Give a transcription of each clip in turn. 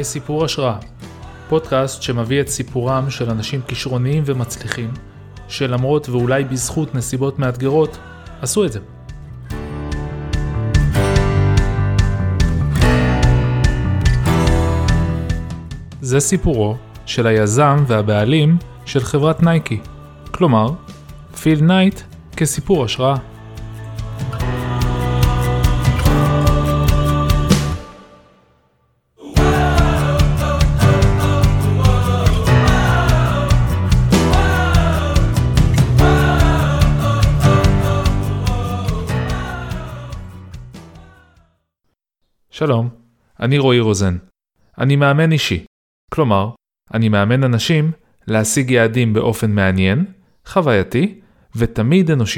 כסיפור השראה, פודקאסט שמביא את סיפורם של אנשים כישרוניים ומצליחים, שלמרות ואולי בזכות נסיבות מאתגרות, עשו את זה. זה סיפורו של היזם והבעלים של חברת נייקי, כלומר, פיל נייט כסיפור השראה. שלום, אני רועי רוזן. אני מאמן אישי, כלומר, אני מאמן אנשים להשיג יעדים באופן מעניין, חווייתי ותמיד אנושי.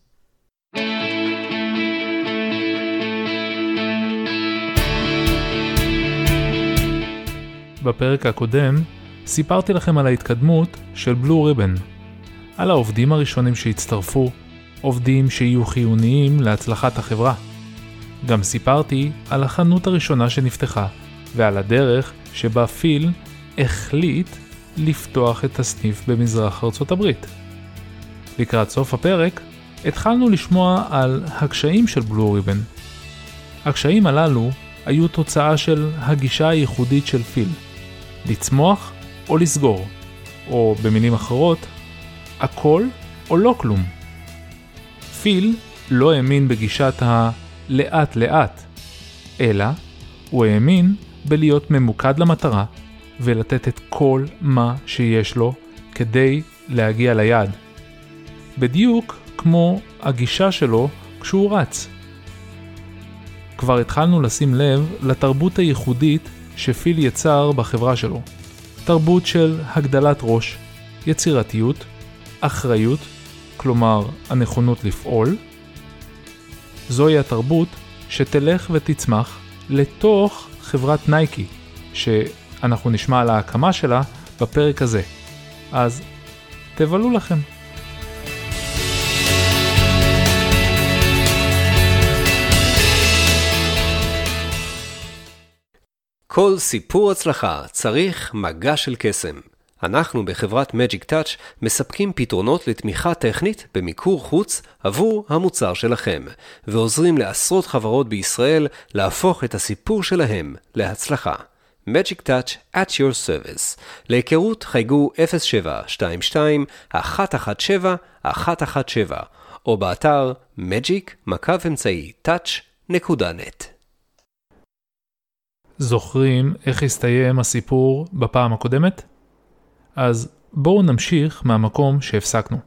בפרק הקודם סיפרתי לכם על ההתקדמות של בלו ריבן, על העובדים הראשונים שהצטרפו, עובדים שיהיו חיוניים להצלחת החברה. גם סיפרתי על החנות הראשונה שנפתחה, ועל הדרך שבה פיל החליט לפתוח את הסניף במזרח ארצות הברית. לקראת סוף הפרק, התחלנו לשמוע על הקשיים של בלו ריבן. הקשיים הללו היו תוצאה של הגישה הייחודית של פיל, לצמוח או לסגור, או במילים אחרות, הכל או לא כלום. פיל לא האמין בגישת לאט לאט, אלא הוא האמין בלהיות ממוקד למטרה ולתת את כל מה שיש לו כדי להגיע ליעד. בדיוק כמו הגישה שלו כשהוא רץ. כבר התחלנו לשים לב לתרבות הייחודית שפיל יצר בחברה שלו. תרבות של הגדלת ראש, יצירתיות, אחריות, כלומר הנכונות לפעול. זוהי התרבות שתלך ותצמח לתוך חברת נייקי, שאנחנו נשמע על ההקמה שלה בפרק הזה. אז תבלו לכם. כל סיפור הצלחה צריך מגע של קסם. אנחנו בחברת Magic Touch מספקים פתרונות לתמיכה טכנית במיקור חוץ עבור המוצר שלכם, ועוזרים לעשרות חברות בישראל להפוך את הסיפור שלהם להצלחה. Magic Touch at your service. להיכרות חייגו 0722-117-117 או באתר magic-touch.net. זוכרים איך הסתיים הסיפור בפעם הקודמת? אז בואו נמשיך מהמקום שהפסקנו.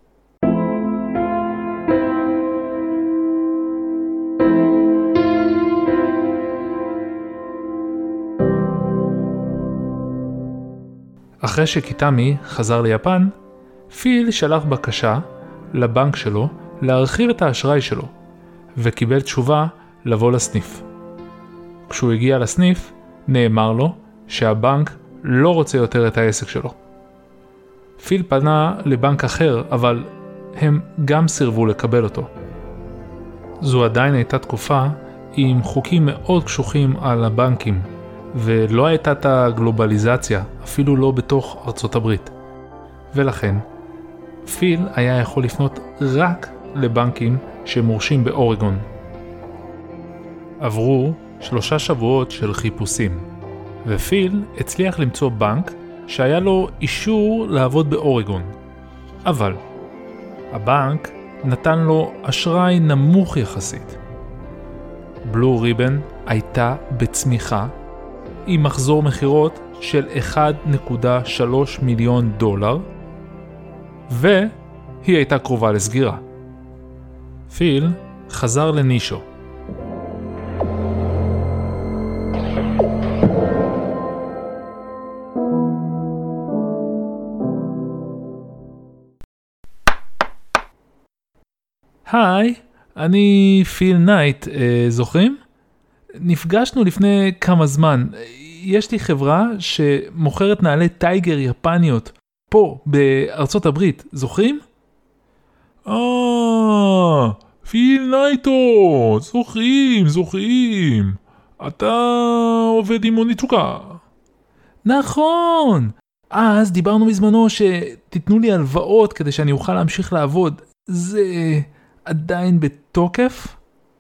אחרי שקיטמי חזר ליפן, פיל שלח בקשה לבנק שלו להרחיב את האשראי שלו, וקיבל תשובה לבוא לסניף. כשהוא הגיע לסניף, נאמר לו שהבנק לא רוצה יותר את העסק שלו. פיל פנה לבנק אחר, אבל הם גם סירבו לקבל אותו. זו עדיין הייתה תקופה עם חוקים מאוד קשוחים על הבנקים, ולא הייתה את הגלובליזציה, אפילו לא בתוך ארצות הברית. ולכן, פיל היה יכול לפנות רק לבנקים שמורשים באורגון. עברו 3 שבועות של חיפושים, ופיל הצליח למצוא בנק שהיה לו אישור לעבוד באורגון. אבל הבנק נתן לו אשראי נמוך יחסית. בלו ריבן הייתה בצמיחה עם מחזור מחירות של $1.3 מיליון, והיא הייתה קרובה לסגירה. פיל חזר לנישו. היי, אני פיל נייט, זוכרים? נפגשנו לפני כמה זמן. יש לי חברה שמוכרת נעלי טייגר יפניות פה בארצות הברית, זוכרים? פיל נייטו, זוכרים. אתה עובד עם אוניצוקה. נכון! אז דיברנו בזמנו שתיתנו לי הלוואות כדי שאני אוכל להמשיך לעבוד. זה עדיין בתוקף?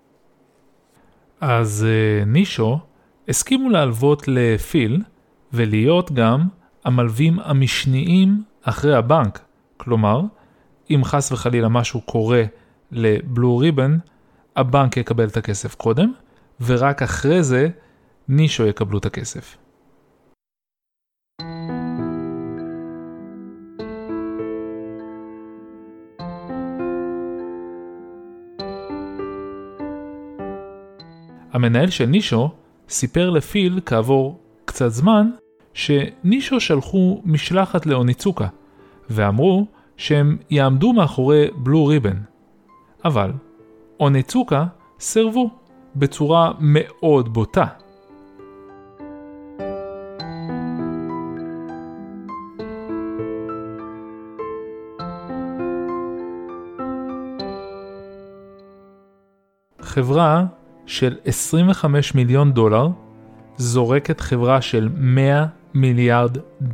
אז נישו הסכימו להלוות לפיל ולהיות גם המלווים המשניים אחרי הבנק. כלומר, אם חס וחלילה משהו קורה לבלו ריבן, הבנק יקבל את הכסף קודם, ורק אחרי זה נישו יקבלו את הכסף. המנהל של נישו סיפר לפיל כעבור קצת זמן שנישו שלחו משלחת לאוניצוקה ואמרו שהם יעמדו מאחורי בלו ריבן. אבל אוניצוקה סרבו בצורה מאוד בוטה. חברה של $25 מיליון זורקת חברה של $100 מיליארד.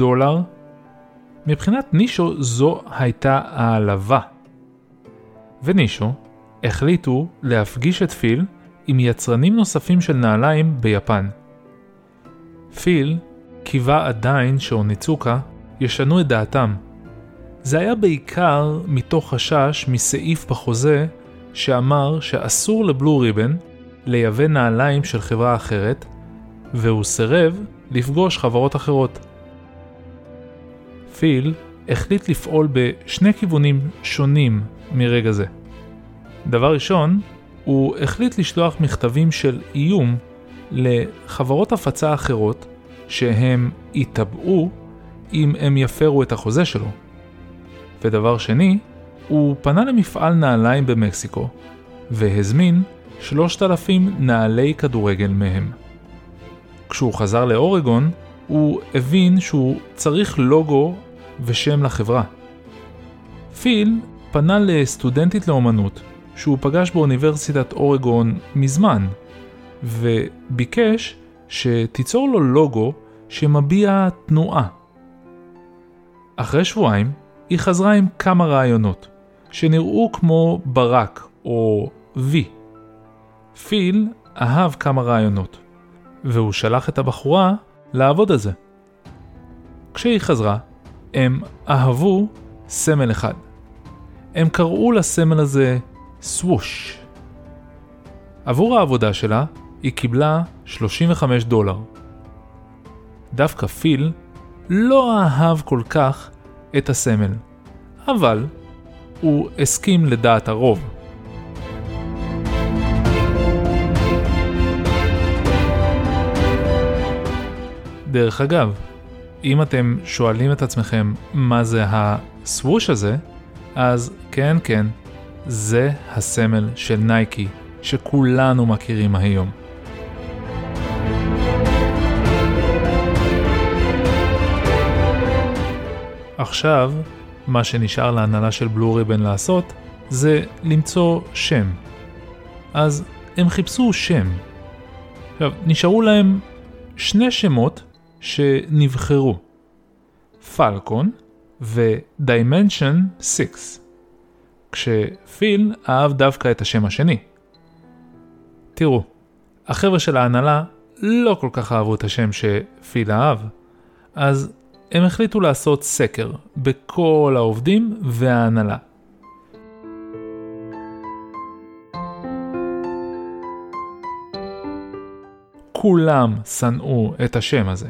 מבחינת נישו זו הייתה העלבה. ונישו החליטו להפגיש את פיל עם יצרנים נוספים של נעליים ביפן. פיל קיווה עדיין שאוניצוקה ישנו את דעתם. זה היה בעיקר מתוך חשש מסעיף בחוזה שאמר שאסור לבלו ריבן לייבא נעליים של חברה אחרת, והוא סירב לפגוש חברות אחרות. פיל החליט לפעול בשני כיוונים שונים מרגע זה. דבר ראשון, הוא החליט לשלוח מכתבים של איום לחברות הפצה אחרות שהם יתבעו אם הם יפרו את החוזה שלו. ודבר שני, הוא פנה למפעל נעליים במקסיקו והזמין 3,000 נעלי כדורגל מהם. כשהוא חזר לאורגון, הוא הבין שהוא צריך לוגו ושם לחברה. פיל פנה לסטודנטית לאומנות שהוא פגש באוניברסיטת אורגון מזמן, וביקש שתיצור לו לוגו שמביע תנועה. אחרי שבועיים היא חזרה עם כמה רעיונות שנראו כמו ברק או וי. פיל אהב כמה רעיונות, והוא שלח את הבחורה לעבוד על זה. כשהיא חזרה, הם אהבו סמל אחד. הם קראו לסמל הזה סווש. עבור העבודה שלה היא קיבלה $35. דווקא פיל לא אהב כל כך את הסמל, אבל הוא הסכים לדעת הרוב. דרך אגב, אם אתם שואלים את עצמכם מה זה הסווש הזה, אז כן, זה הסמל של נייקי שכולנו מכירים היום. עכשיו, מה שנשאר להנהלה של בלו ריבן לעשות זה למצוא שם. אז הם חיפשו שם. עכשיו, נשארו להם שני שמות שנבחרו. פלקון ודיימנשן 6. כשפיל אהב דווקא את השם השני. תראו, החבר'ה של ההנהלה לא כל כך אהבו את השם שפיל אהב, אז הם החליטו לעשות סקר בכל העובדים וההנהלה. כולם שנאו את השם הזה.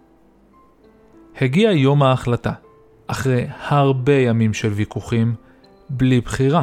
הגיע יום ההחלטה, אחרי הרבה ימים של ויכוחים, בלי בחירה.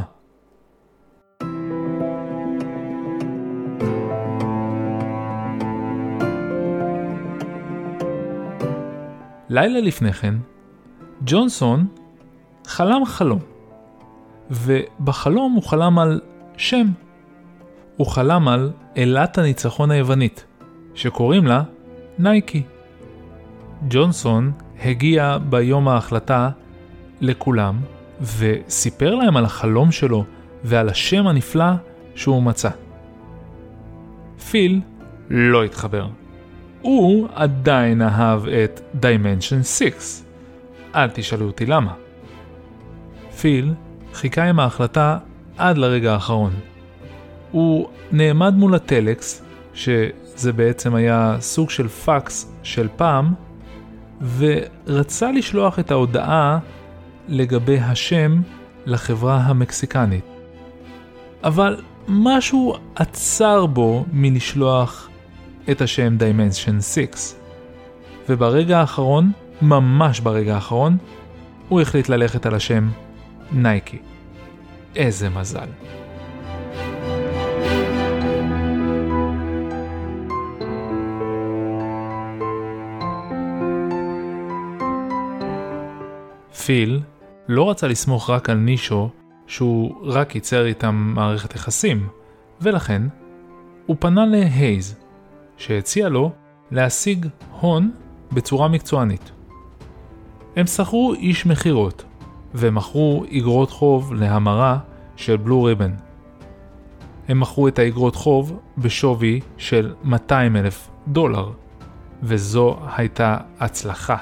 לילה לפני כן, ג'ונסון חלם חלום, ובחלום הוא חלם על שם. הוא חלם על אלת הניצחון היוונית, שקוראים לה נייקי. ג'ונסון הגיע ביום ההחלטה לכולם, וסיפר להם על החלום שלו ועל השם הנפלא שהוא מצא. פיל לא התחבר. הוא עדיין אהב את Dimension 6. אל תשאלו אותי למה. פיל חיכה עם ההחלטה עד לרגע האחרון. הוא נעמד מול הטלקס, שזה בעצם היה סוג של פקס של פעם, ורצה לשלוח את ההודעה לגבי השם לחברה המקסיקנית. אבל משהו עצר בו מלשלוח את השם Dimension 6. וברגע האחרון, ממש ברגע האחרון, הוא החליט ללכת על השם נייקי. איזה מזל. פיל לא רצה לסמוך רק על נישו שהוא רק ייצר איתם מערכת יחסים, ולכן הוא פנה להייז, שהציע לו להשיג הון בצורה מקצוענית. הם שכרו איש מחירות, ומכרו אגרות חוב להמרה של בלו ריבן. הם מכרו את האגרות חוב בשווי של $200,000, וזו הייתה הצלחה.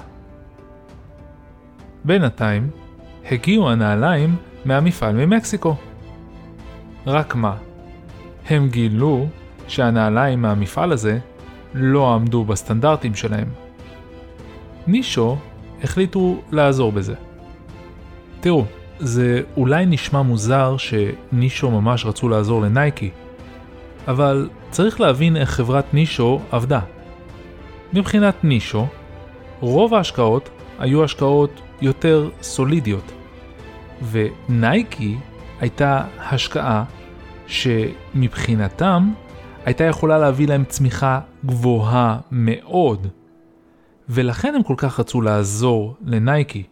בינתיים הגיעו הנעליים מהמפעל ממקסיקו. רק מה? הם גילו שהנעליים מהמפעל הזה לא עמדו בסטנדרטים שלהם. נישו החליטו לעזור בזה. תראו, זה אולי נשמע מוזר שנישו ממש רצו לעזור לנייקי, אבל צריך להבין איך חברת נישו עבדה. מבחינת נישו, רוב ההשקעות היו השקעות יותר סולידיות, ונייקי הייתה השקעה שמבחינתם הייתה יכולה להביא להם צמיחה גבוהה מאוד, ולכן הם כל כך רצו לעזור לנייקי.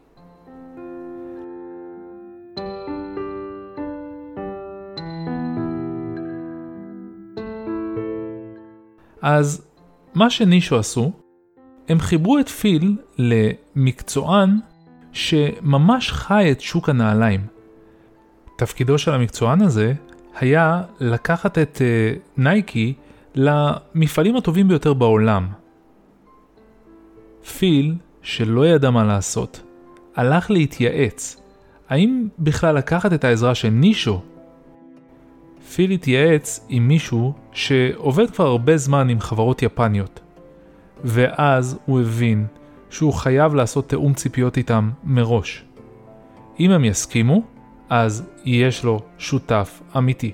אז מה שנישו עשו, הם חיברו את פיל למקצוען שממש חי את שוק הנעליים. תפקידו של המקצוען הזה היה לקחת את נייקי למפעלים הטובים ביותר בעולם. פיל, שלא ידע מה לעשות, הלך להתייעץ. האם בכלל לקחת את העזרה של נישו? פיל התייעץ עם מישהו שעובד כבר הרבה זמן עם חברות יפניות. ואז הוא הבין שהוא חייב לעשות תאום ציפיות איתם מראש. אם הם יסכימו, אז יש לו שותף אמיתי.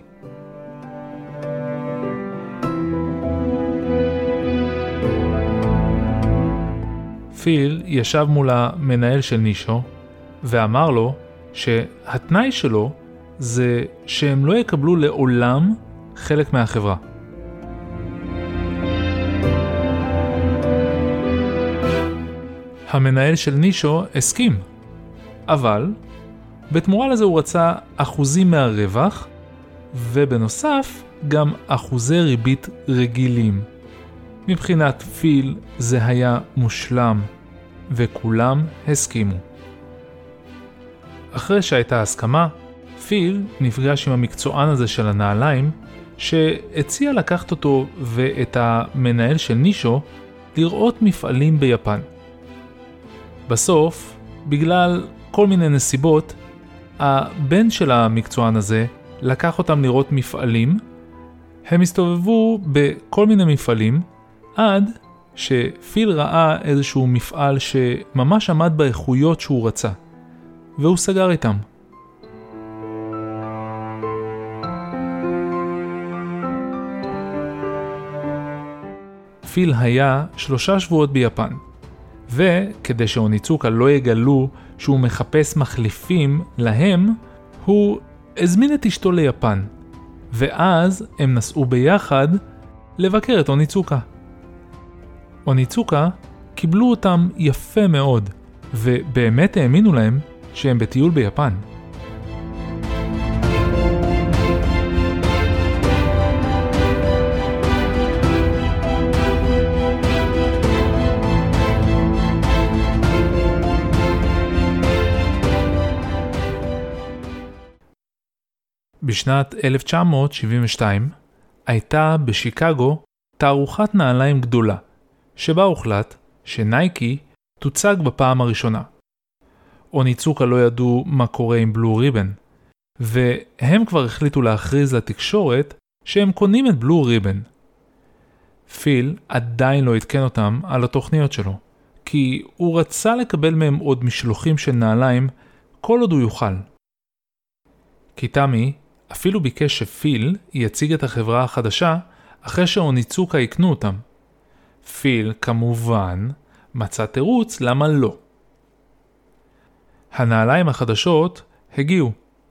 פיל ישב מול המנהל של נישו ואמר לו שהתנאי שלו זה שהם לא יקבלו לעולם חלק מהחברה. המנהל של נישו הסכים, אבל בתמורה לזה הוא רצה אחוזים מהרווח, ובנוסף גם אחוזי ריבית רגילים. מבחינת פיל זה היה מושלם, וכולם הסכימו. אחרי שהייתה הסכמה, פיל נפגש עם המקצוען הזה של הנעליים, שהציע לקחת אותו ואת המנהל של נישו לראות מפעלים ביפן. בסוף, בגלל כל מיני נסיבות, הבן של המקצוען הזה לקח אותם לראות מפעלים. הם הסתובבו בכל מיני מפעלים, עד שפיל ראה איזשהו מפעל שממש עמד באיכויות שהוא רצה, והוא סגר איתם. פיל היה 3 שבועות ביפן, וכדי שאוניצוקה לא יגלו שהוא מחפש מחליפים להם, הוא הזמין את אשתו ליפן, ואז הם נסעו ביחד לבקר את אוניצוקה. אוניצוקה קיבלו אותם יפה מאוד, ובאמת האמינו להם שהם בטיול ביפן. בשנת 1972 הייתה בשיקגו תערוכת נעליים גדולה, שבה הוחלט שנייקי תוצג בפעם הראשונה. אוניצוקה לא ידעו מה קורה עם בלו ריבן, והם כבר החליטו להכריז לתקשורת שהם קונים את בלו ריבן. פיל עדיין לא התקן אותם על התוכניות שלו, כי הוא רצה לקבל מהם עוד משלוחים של נעליים כל עוד הוא יוכל. קיטמי אפילו ביקש שפיל יציג את החברה החדשה אחרי שאוניצוקה יקנו אותם. פיל כמובן מצא תירוץ למה לא. הנעליים החדשות הגיעו.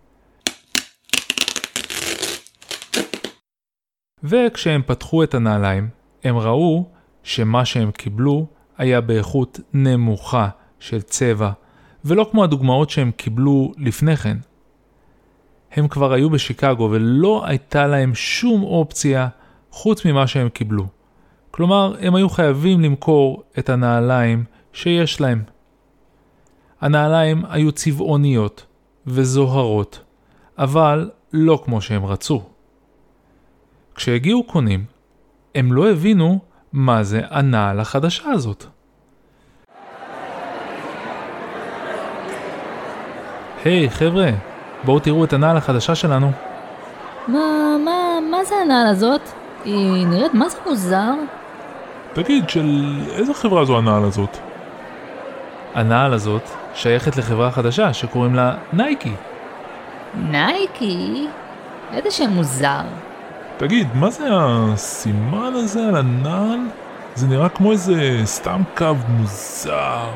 וכשהם פתחו את הנעליים, הם ראו שמה שהם קיבלו היה באיכות נמוכה של צבע, ולא כמו הדוגמאות שהם קיבלו לפני כן. הם כבר היו בשיקגו ולא הייתה להם שום אופציה חוץ ממה שהם קיבלו. כלומר, הם היו חייבים למכור את הנעליים שיש להם. הנעליים היו צבעוניות וזוהרות, אבל לא כמו שהם רצו. כשהגיעו קונים, הם לא הבינו מה זה הנעל החדשה הזאת. היי, חבר'ה, בואו תראו את הנעל החדשה שלנו. מה זה הנעל הזאת? היא נראית מה זה מוזר? תגיד, של איזה חברה זו הנעל הזאת? הנעל הזאת שייכת לחברה חדשה שקוראים לה נייקי. נייקי? איזה שם מוזר. תגיד, מה זה הסימן הזה על הנעל? זה נראה כמו איזה סתם קו מוזר.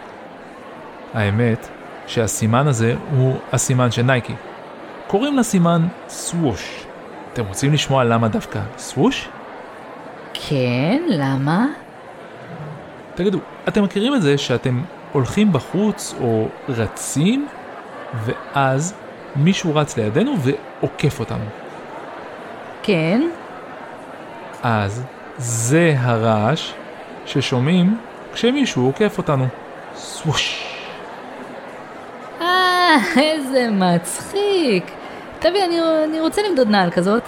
האמת שהסימן הזה הוא הסימן של נייקי. קוראים לסימן סווש. אתם רוצים לשמוע למה דווקא סווש? כן, למה? תגידו, אתם מכירים את זה שאתם הולכים בחוץ או רצים, ואז מישהו רץ לידינו ועוקף אותנו? כן. אז זה הרעש ששומעים כשמישהו עוקף אותנו. סווש. איזה מצחיק. תביא, אני רוצה למדוד נעל כזאת.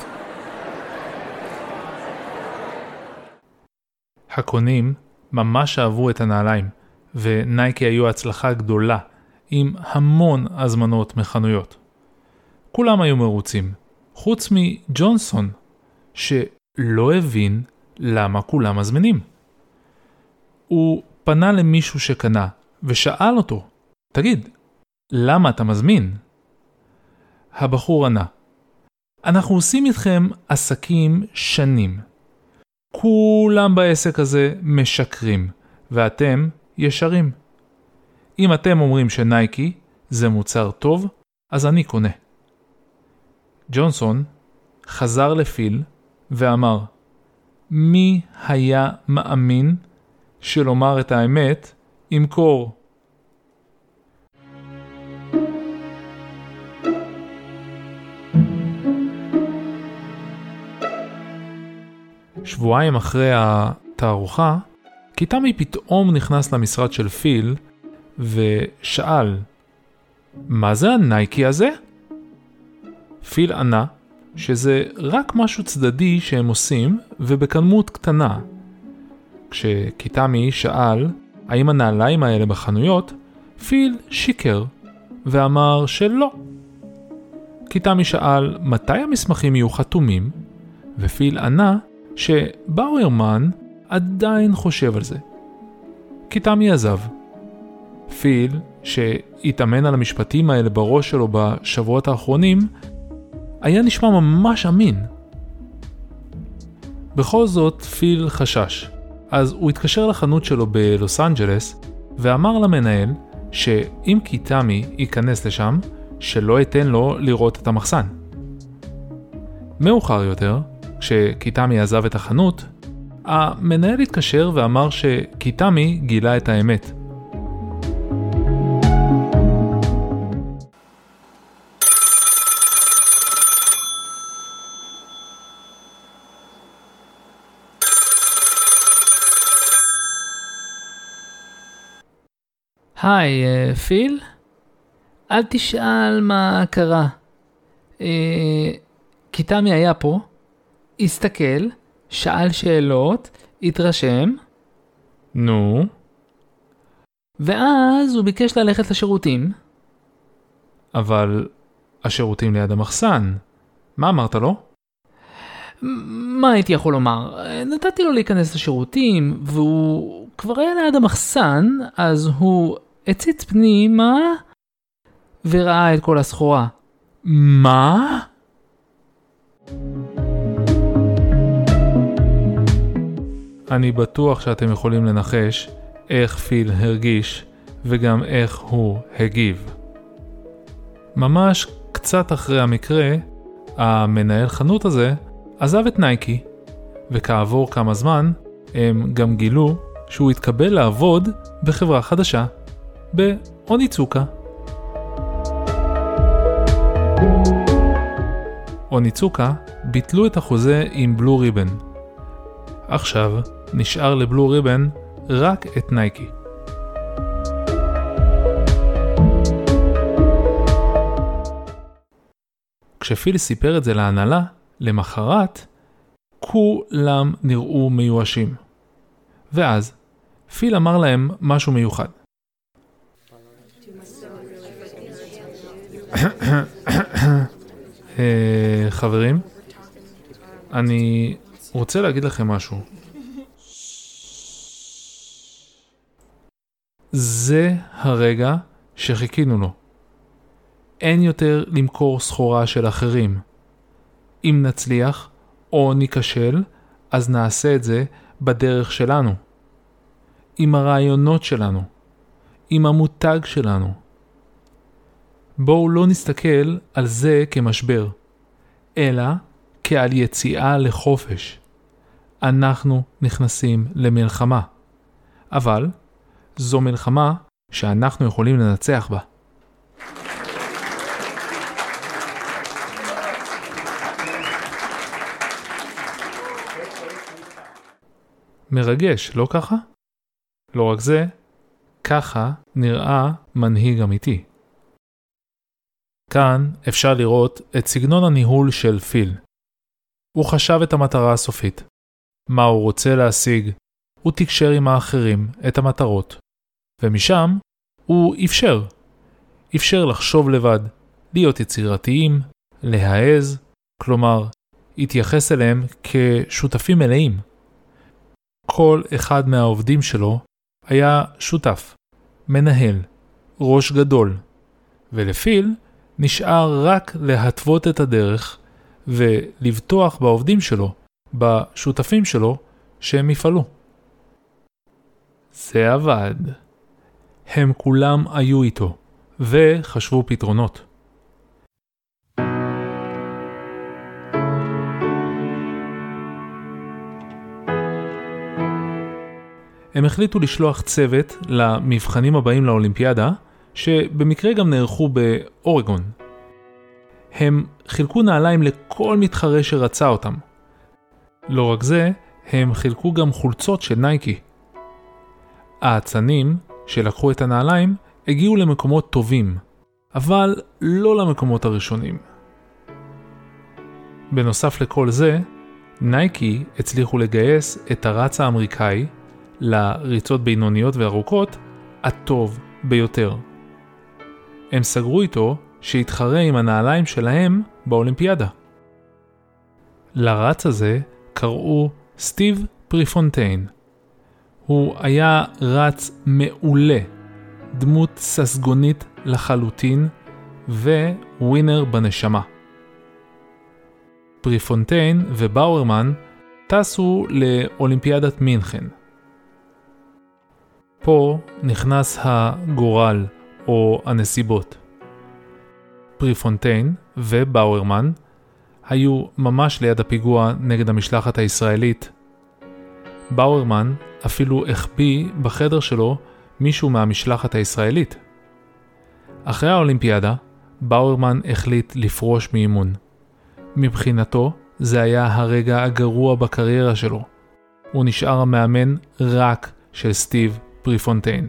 הקונים ממש אהבו את הנעליים, ונייקי היו הצלחה גדולה, עם המון הזמנות מחנויות. כולם היו מרוצים, חוץ מג'ונסון, שלא הבין למה כולם מזמינים. הוא פנה למישהו שקנה, ושאל אותו, תגיד, למה אתה מזמין? הבחור ענה, אנחנו עושים איתכם עסקים שנים. כולם בעסק הזה משקרים, ואתם ישרים. אם אתם אומרים שנייקי זה מוצר טוב, אז אני קונה. ג'ונסון חזר לפיל ואמר, מי היה מאמין שלומר את האמת ימכור? שבועיים אחרי התערוכה, קיטמי פתאום נכנס למשרד של פיל ושאל, מה זה הנייקי הזה? פיל ענה שזה רק משהו צדדי שהם עושים ובכמות קטנה. כשקיטמי שאל האם הנעליים האלה בחנויות, פיל שיקר ואמר שלא. קיטמי שאל מתי המסמכים יהיו חתומים, ופיל ענה שבאוירמן עדיין חושב על זה. קיטמי עזב. פיל, שהתאמן על המשפטים האלה בראש שלו בשבועות האחרונים, היה נשמע ממש אמין. בכל זאת פיל חשש, אז הוא התקשר לחנות שלו בלוס אנג'לס ואמר למנהל שאם קיטמי ייכנס לשם, שלא ייתן לו לראות את המחסן. מאוחר יותר, כשקיטמי עזב את החנות, המנהל התקשר ואמר שקיטמי גילה את האמת. היי, פיל? אל תשאל מה קרה. קיטמי היה פה, הסתכל, שאל שאלות, התרשם, נו? ואז הוא ביקש ללכת לשירותים. אבל השירותים ליד המחסן. מה אמרת לו? מה הייתי יכול לומר? נתתי לו להיכנס לשירותים, והוא כבר היה ליד המחסן, אז הוא הציץ פנימה וראה את כל הסחורה. מה? אני בטוח שאתם יכולים לנחש איך פיל הרגיש וגם איך הוא הגיב. ממש קצת אחרי המקרה, המנהל חנות הזה עזב את נייקי, וכעבור כמה זמן הם גם גילו שהוא התקבל לעבוד בחברה חדשה, באוניצוקה. אוניצוקה ביטלו את החוזה עם בלו ריבן. עכשיו נשאר לבלו ריבן רק את נייקי. כשפיל סיפר את זה להנהלה, למחרת, כולם נראו מיואשים. ואז, פיל אמר להם משהו מיוחד. חברים, אני רוצה להגיד לכם משהו. זה הרגע שחיכינו לו. אין יותר למכור סחורה של אחרים. אם נצליח או ניכשל, אז נעשה את זה בדרך שלנו. עם הרעיונות שלנו. עם המותג שלנו. בואו לא נסתכל על זה כמשבר, אלא כעל יציאה לחופש. אנחנו נכנסים למלחמה. אבל זו מלחמה שאנחנו יכולים לנצח בה. מרגש, לא ככה? לא רק זה, ככה נראה מנהיג אמיתי. כאן אפשר לראות את סגנון הניהול של פיל. הוא חשב את המטרה הסופית. מה הוא רוצה להשיג, הוא תקשר עם האחרים את המטרות. ומשם הוא אפשר לחשוב לבד, להיות יצירתיים, להעז, כלומר, התייחס אליהם כשותפים מלאים. כל אחד מהעובדים שלו היה שותף, מנהל, ראש גדול, ולפיל נשאר רק להתוות את הדרך ולבטוח בעובדים שלו, בשותפים שלו, שהם יפעלו. זה עבד. הם כולם היו איתו, וחשבו פתרונות. הם החליטו לשלוח צוות למבחנים הבאים לאולימפיאדה, שבמקרה גם נערכו באורגון. הם חילקו נעליים לכל מתחרה שרצה אותם. לא רק זה, הם חילקו גם חולצות של נייקי. האצנים שלקחו את הנעליים הגיעו למקומות טובים, אבל לא למקומות הראשונים. בנוסף לכל זה, נייקי הצליחו לגייס את הרץ האמריקאי לריצות בינוניות וארוכות הטוב ביותר. הם סגרו איתו שיתחרה עם הנעליים שלהם באולימפיאדה. לרץ הזה קראו סטיב פריפונטיין. הוא היה רץ מעולה, דמות ססגונית לחלוטין וווינר בנשמה. פריפונטיין ובאורמן טסו לאולימפיאדת מינכן. פה נכנס הגורל או הנסיבות. פריפונטיין ובאורמן היו ממש ליד הפיגוע נגד המשלחת הישראלית. באורמן אפילו החביא בחדר שלו מישהו מהמשלחת הישראלית. אחרי האולימפיאדה, באורמן החליט לפרוש מאימון. מבחינתו, זה היה הרגע הגרוע בקריירה שלו. הוא נשאר המאמן רק של סטיב פריפונטיין.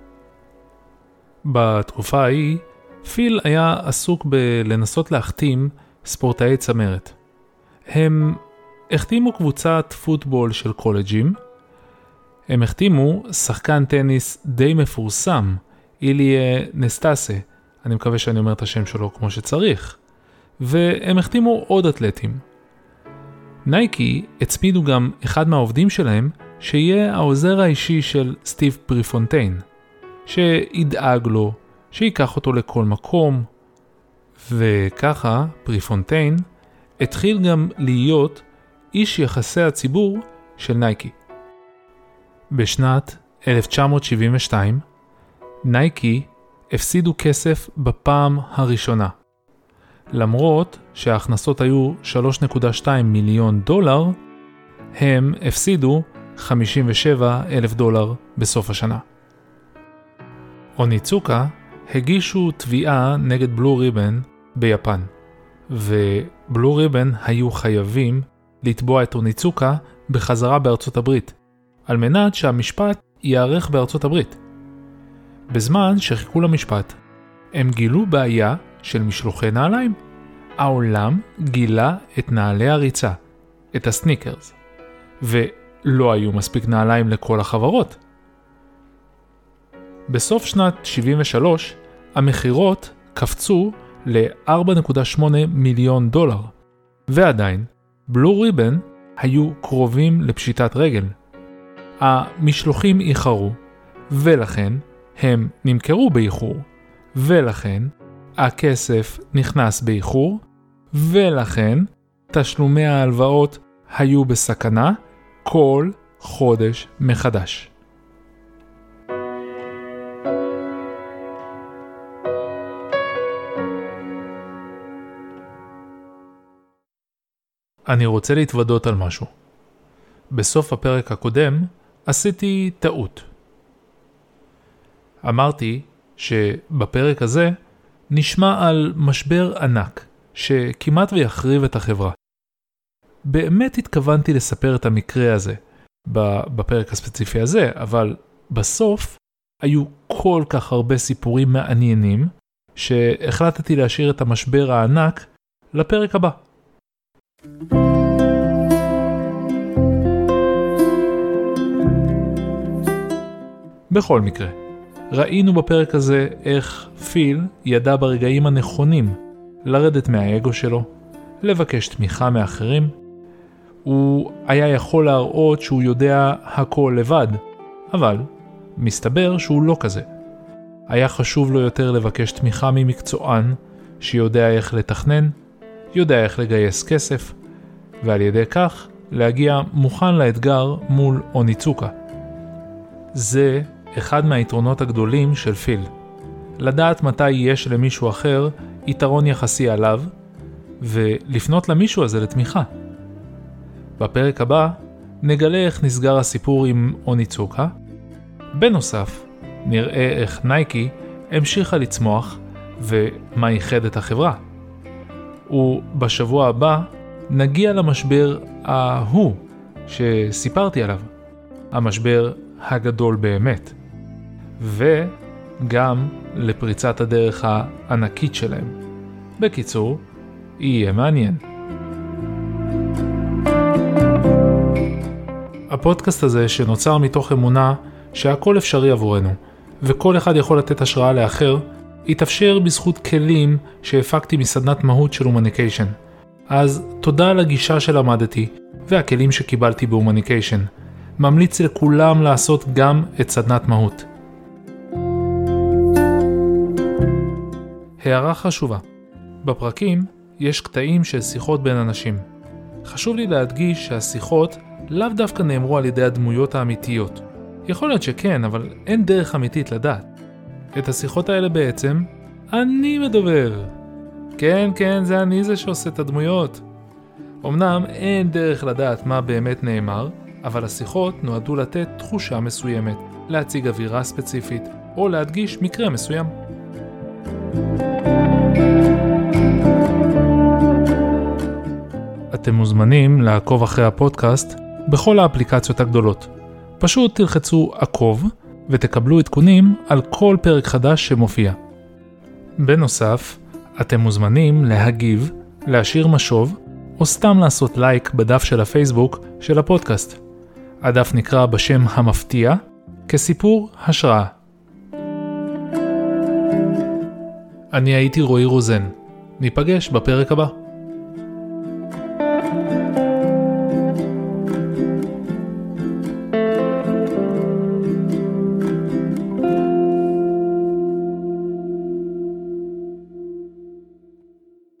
בתקופה ההיא, פיל היה עסוק בלנסות להחתים ספורטאי צמרת. הם החתימו קבוצת פוטבול של קולג'ים, הם החתימו שחקן טניס די מפורסם, איליה נסטסה, אני מקווה שאני אומר את השם שלו כמו שצריך, והם החתימו עוד אתלטים. נייקי הצמידו גם אחד מהעובדים שלהם, שיהיה העוזר האישי של סטיב פריפונטיין, שידאג לו, שיקח אותו לכל מקום, וככה פריפונטיין התחיל גם להיות איש יחסי הציבור של נייקי. בשנת 1972, נייקי הפסידו כסף בפעם הראשונה. למרות שההכנסות היו $3.2 מיליון, הם הפסידו $57,000 בסוף השנה. אוניצוקה הגישו תביעה נגד בלו ריבן ביפן, ובלו ריבן היו חייבים לתבוע את אוניצוקה בחזרה בארצות הברית, על מנת שהמשפט יערך בארצות הברית. בזמן שחיכו למשפט, הם גילו בעיה של משלוחי נעליים. העולם גילה את נעלי הריצה, את הסניקרס, ולא היו מספיק נעליים לכל החברות. בסוף שנת 73, המחירות קפצו ל$4.8 מיליון, ועדיין, בלו ריבן היו קרובים לפשיטת רגל. המשלוחים איחרו, ולכן הם נמכרו באיחור, ולכן הכסף נכנס באיחור, ולכן תשלומי ההלוואות היו בסכנה כל חודש מחדש. אני רוצה להתוודות על משהו. בסוף הפרק הקודם עשיתי טעות. אמרתי שבפרק הזה נשמע על משבר ענק שכמעט ויחריב את החברה. באמת התכוונתי לספר את המקרה הזה בפרק הספציפי הזה, אבל בסוף היו כל כך הרבה סיפורים מעניינים שהחלטתי להשאיר את המשבר הענק לפרק הבא. בכל מקרה, ראינו בפרק הזה איך פיל ידע ברגעים הנכונים לרדת מהאגו שלו, לבקש תמיכה מאחרים. הוא היה יכול להראות שהוא יודע הכל לבד, אבל מסתבר שהוא לא כזה. היה חשוב לו יותר לבקש תמיכה ממקצוען שיודע איך לתכנן, יודע איך לגייס כסף, ועל ידי כך להגיע מוכן לאתגר מול אוניצוקה. זה אחד מהיתרונות הגדולים של פיל. לדעת מתי יש למישהו אחר יתרון יחסי עליו, ולפנות למישהו הזה לתמיכה. בפרק הבא נגלה איך נסגר הסיפור עם אוניצוקה. בנוסף, נראה איך נייקי המשיכה לצמוח ומה ייחד את החברה. ובשבוע הבא נגיע למשבר ההוא שסיפרתי עליו, המשבר הגדול באמת, וגם לפריצת הדרך הענקית שלהם. בקיצור, יהיה מעניין. הפודקאסט הזה שנוצר מתוך אמונה שהכל אפשרי עבורנו, וכל אחד יכול לתת השראה לאחר, יתאפשר בזכות כלים שהפקתי מסדנת מהות של הומניקיישן. אז תודה על הגישה שלמדתי והכלים שקיבלתי בהומניקיישן. ממליץ לכולם לעשות גם את סדנת מהות. הערה חשובה. בפרקים יש קטעים של שיחות בין אנשים. חשוב לי להדגיש שהשיחות לאו דווקא נאמרו על ידי הדמויות האמיתיות. יכול להיות שכן, אבל אין דרך אמיתית לדעת. את השיחות האלה בעצם אני מדובב. כן, זה אני זה שעושה את הדמויות. אמנם אין דרך לדעת מה באמת נאמר, אבל השיחות נועדו לתת תחושה מסוימת, להציג אווירה ספציפית, או להדגיש מקרה מסוים. אתם מוזמנים לעקוב אחרי הפודקאסט בכל האפליקציות הגדולות. פשוט תלחצו עקוב ותקבלו עדכונים על כל פרק חדש שמופיע. בנוסף, אתם מוזמנים להגיב, להשאיר משוב, או סתם לעשות לייק בדף של הפייסבוק של הפודקאסט. הדף נקרא בשם המפתיע כסיפור השראה. אני הייתי רועי רוזן. ניפגש בפרק הבא.